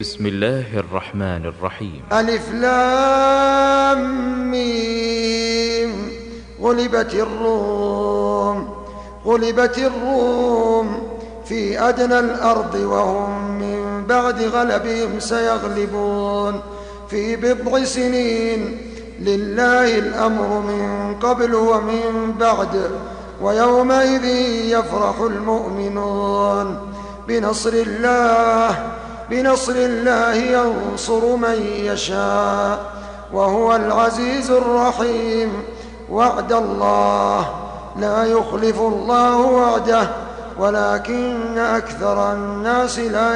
بسم الله الرحمن الرحيم. ألف لام ميم. غلبت الروم في أدنى الأرض وهم من بعد غلبهم سيغلبون في بضع سنين. لله الأمر من قبل ومن بعد، ويومئذ يفرح المؤمنون بنصر الله ينصر من يشاء وهو العزيز الرحيم. وعد الله لا يخلف الله وعده ولكن أكثر الناس لا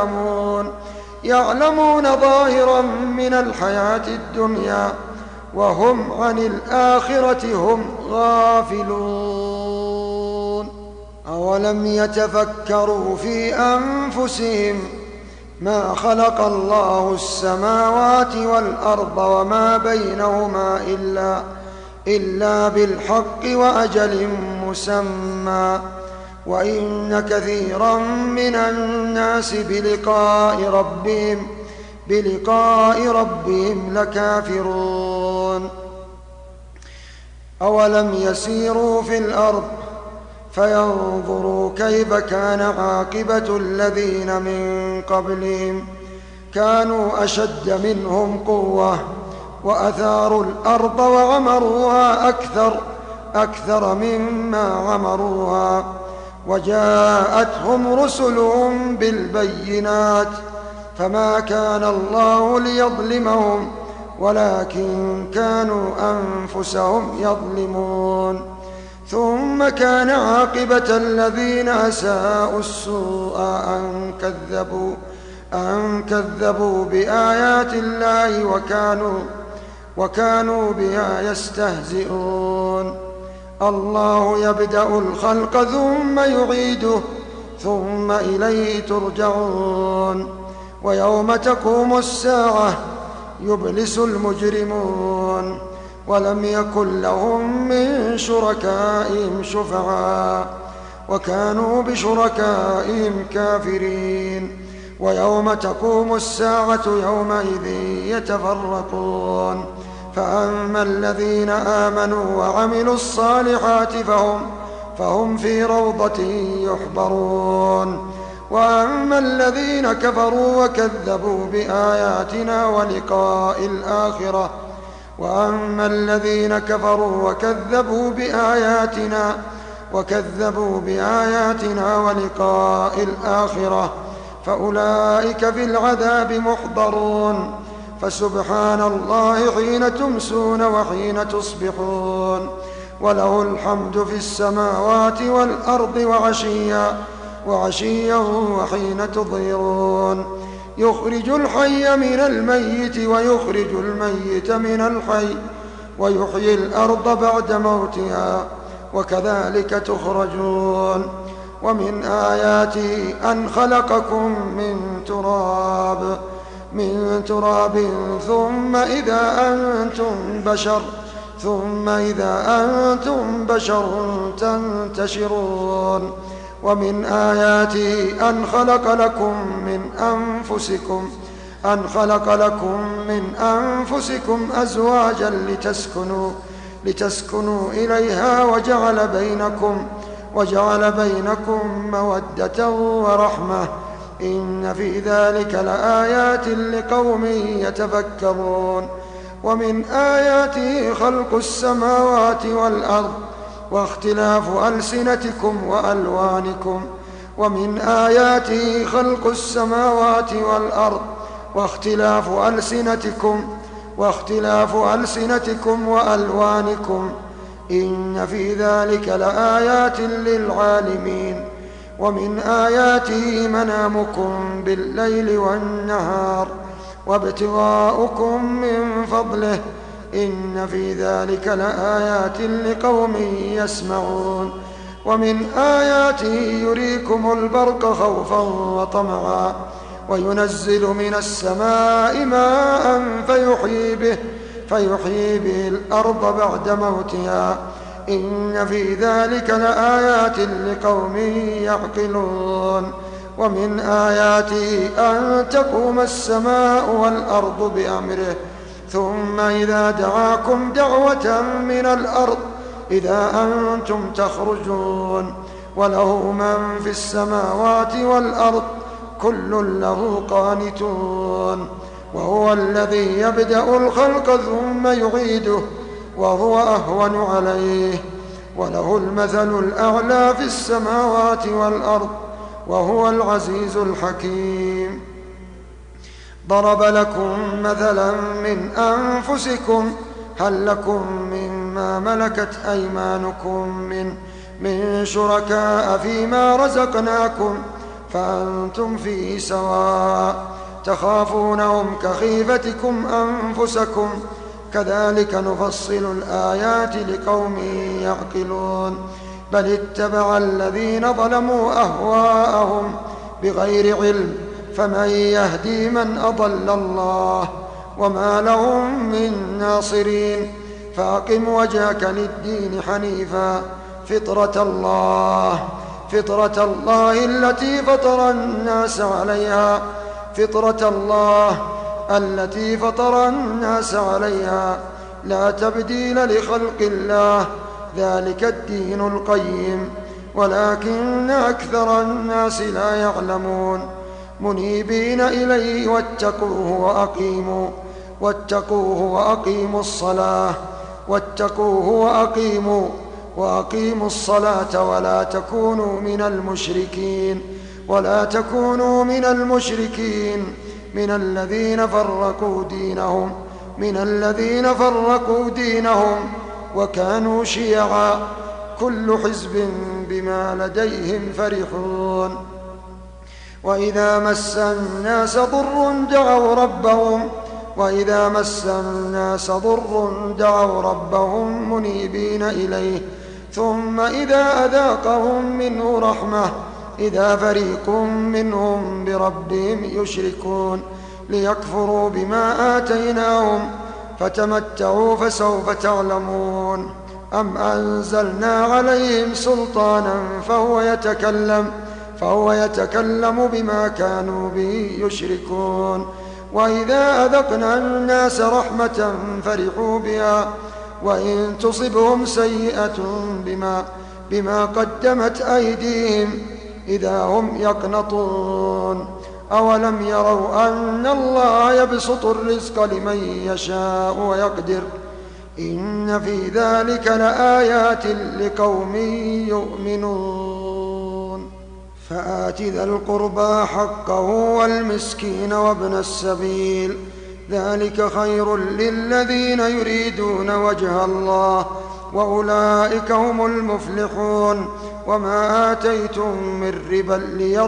يعلمون ظاهرا من الحياة الدنيا وهم عن الآخرة هم غافلون. أولم يتفكروا في أنفسهم ما خلق الله السماوات والأرض وما بينهما إلا بالحق وأجل مسمى، وإن كثيرا من الناس بلقاء ربهم لكافرون. أولم يسيروا في الأرض فينظروا كيف كان عاقبة الذين من قبلهم، كانوا أشد منهم قوة وأثاروا الأرض وعمروها أكثر مما عمروها، وجاءتهم رسلهم بالبينات فما كان الله ليظلمهم ولكن كانوا أنفسهم يظلمون. ثم كان عاقبة الذين أساءوا السوء أن كذبوا بآيات الله وكانوا بها يستهزئون. الله يبدأ الخلق ثم يعيده ثم إليه ترجعون. ويوم تقوم الساعة يبلس المجرمون ولم يكن لهم من شركائهم شفعاء وكانوا بشركائهم كافرين. ويوم تقوم الساعة يومئذ يتفرقون، فأما الذين آمنوا وعملوا الصالحات فهم في روضة يحبرون، وأما الذين كفروا وكذبوا بآياتنا ولقاء الآخرة فأولئك في العذاب محضرون. فسبحان الله حين تمسون وحين تصبحون، وله الحمد في السماوات والأرض وعشيا وحين تظهرون. يخرج الحي من الميت ويخرج الميت من الحي ويحيي الأرض بعد موتها وكذلك تخرجون. ومن آياته أن خلقكم من تراب ثم إذا أنتم بشر تنتشرون. ومن آياته أن خلق لكم من أنفسكم أزواجا لتسكنوا إليها وجعل بينكم مودة ورحمة، إن في ذلك لآيات لقوم يتفكرون. ومن آياته خلق السماوات والأرض واختلاف ألسنتكم وألوانكم. ومن آياته خلق السماوات والأرض واختلاف ألسنتكم وألوانكم، إن في ذلك لآيات للعالمين. ومن آياته منامكم بالليل والنهار وابتغاؤكم من فضله، إن في ذلك لآيات لقوم يسمعون. ومن آياته يريكم البرق خوفا وطمعا وينزل من السماء ماء فيحيي به الأرض بعد موتها، إن في ذلك لآيات لقوم يعقلون. ومن آياته أن تقوم السماء والأرض بأمره ثم إذا دعاكم دعوة من الأرض إذا أنتم تخرجون وله من في السماوات والأرض كل له قانتون وهو الذي يبدأ الخلق ثم يعيده وهو أهون عليه وله المثل الأعلى في السماوات والأرض وهو العزيز الحكيم. ضرب لكم مثلا من أنفسكم هل لكم مما ملكت أيمانكم من شركاء فيما رزقناكم فأنتم فيه سواء تخافونهم كخيفتكم أنفسكم كذلك نفصل الآيات لقوم يعقلون بل اتبع الذين ظلموا أهواءهم بغير علم فمن يهدي من أضل الله وما لهم من ناصرين فأقم وجهك للدين حنيفا فطرة الله التي فطر الناس عليها لا تبديل لخلق الله ذلك الدين القيم ولكن أكثر الناس لا يعلمون منيبين إليه وأقيموا الصلاة ولا تكونوا من المشركين من الذين فرقوا دينهم وكانوا شيعا كل حزب بما لديهم فرحون وإذا مس الناس ضر دعوا ربهم منيبين إليه ثم إذا أذاقهم منه رحمة إذا فريق منهم بربهم يشركون ليكفروا بما آتيناهم فتمتعوا فسوف تعلمون أم أنزلنا عليهم سلطانا فهو يتكلم بما كانوا به يشركون وإذا أذقنا الناس رحمة فرحوا بها وإن تصبهم سيئة بما قدمت أيديهم إذا هم يقنطون أولم يروا أن الله يبسط الرزق لمن يشاء ويقدر إن في ذلك لآيات لقوم يؤمنون فآت ذا القربى حقه والمسكين وابن السبيل ذلك خير للذين يريدون وجه الله وأولئك هم المفلحون وما آتيتم من ربا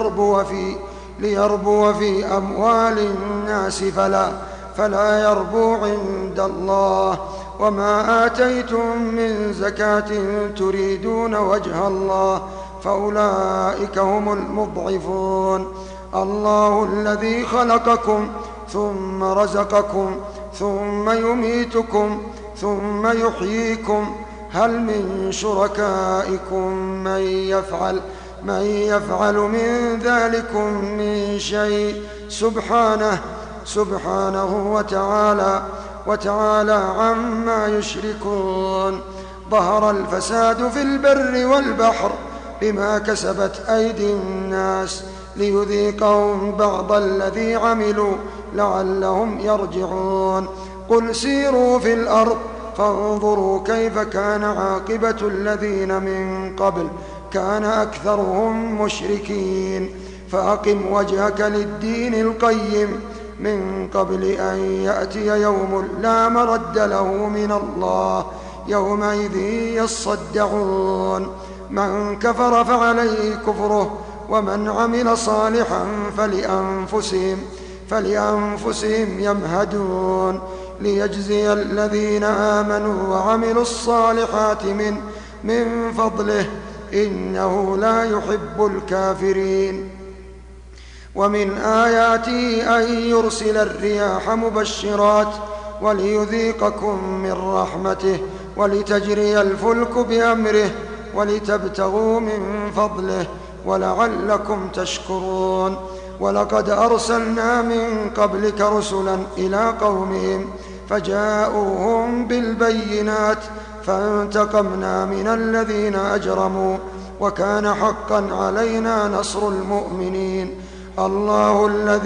ليربو في أموال الناس فلا يربو عند الله وما آتيتم من زكاة تريدون وجه الله فأولئك هم المضعفون الله الذي خلقكم ثم رزقكم ثم يميتكم ثم يحييكم هل من شركائكم من يفعل من ذلكم من شيء سبحانه وتعالى عما يشركون ظهر الفساد في البر والبحر بما كسبت أيدي الناس ليذيقهم بعض الذي عملوا لعلهم يرجعون قل سيروا في الأرض فانظروا كيف كان عاقبة الذين من قبل كان أكثرهم مشركين فأقم وجهك للدين القيم من قبل أن يأتي يوم لا مرد له من الله يومئذ يصدعون من كفر فعليه كفره ومن عمل صالحا فلأنفسهم يمهدون ليجزي الذين آمنوا وعملوا الصالحات من فضله إنه لا يحب الكافرين ومن آياته أن يرسل الرياح مبشرات وليذيقكم من رحمته ولتجري الفلك بأمره ولتبتغوا من فضله ولعلكم تشكرون. ولقد أرسلنا من قبلك رسلا إلى قومهم فجاءوهم بالبينات فانتقمنا من الذين أجرموا وكان حقا علينا نصر المؤمنين. الله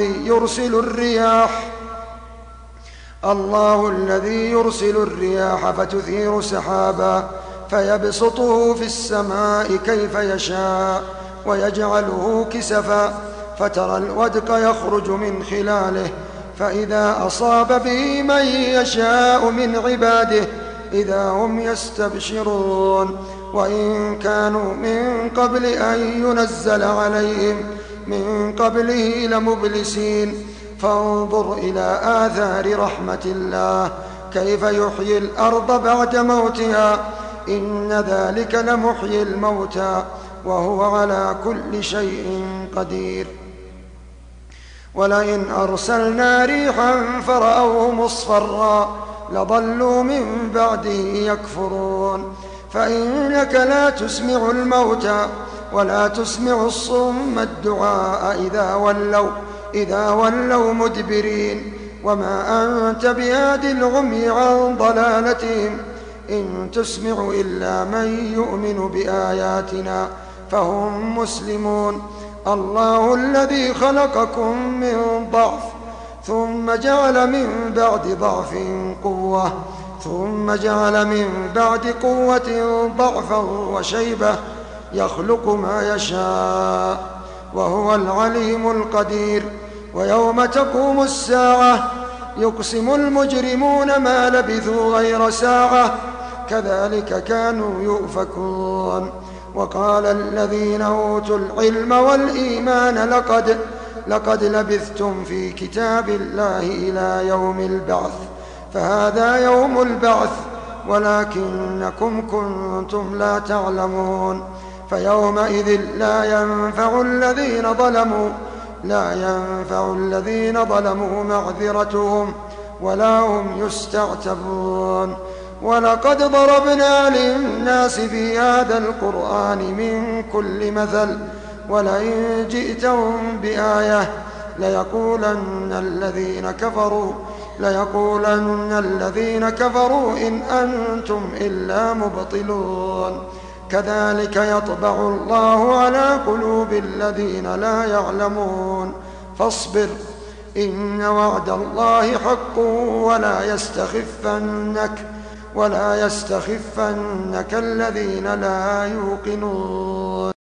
الذي يرسل الرياح فتثير سحابا فيبسطه في السماء كيف يشاء ويجعله كسفا فترى الودق يخرج من خلاله فإذا أصاب به من يشاء من عباده إذا هم يستبشرون. وإن كانوا من قبل أن ينزل عليهم من قبله لمبلسين. فانظر إلى آثار رحمة الله كيف يحيي الأرض بعد موتها إن ذلك لمحيي الموتى وهو على كل شيء قدير. ولئن أرسلنا ريحا فرأوه مصفرا لظلوا من بعده يكفرون. فإنك لا تسمع الموتى ولا تسمع الصم الدعاء إذا ولوا مدبرين. وما أنت بهاد العمي عن ضلالتهم إن تسمع إلا من يؤمن بآياتنا فهم مسلمون. الله الذي خلقكم من ضعف ثم جعل من بعد ضعف قوة ثم جعل من بعد قوة ضعفا وشيبة يخلق ما يشاء وهو العليم القدير. ويوم تقوم الساعة يقسم المجرمون ما لبثوا غير ساعة كذلك كانوا يؤفكون. وقال الذين أوتوا العلم والإيمان لقد لبثتم في كتاب الله إلى يوم البعث فهذا يوم البعث ولكنكم كنتم لا تعلمون. فيومئذ لا ينفع الذين ظلموا معذرتهم ولا هم يستعتبون. ولقد ضربنا للناس في هذا القرآن من كل مثل ولئن جئتهم بآية ليقولن الذين كفروا إن أنتم إلا مبطلون. كذلك يطبع الله على قلوب الذين لا يعلمون. فاصبر إن وعد الله حق ولا يستخفنك الذين لا يوقنون.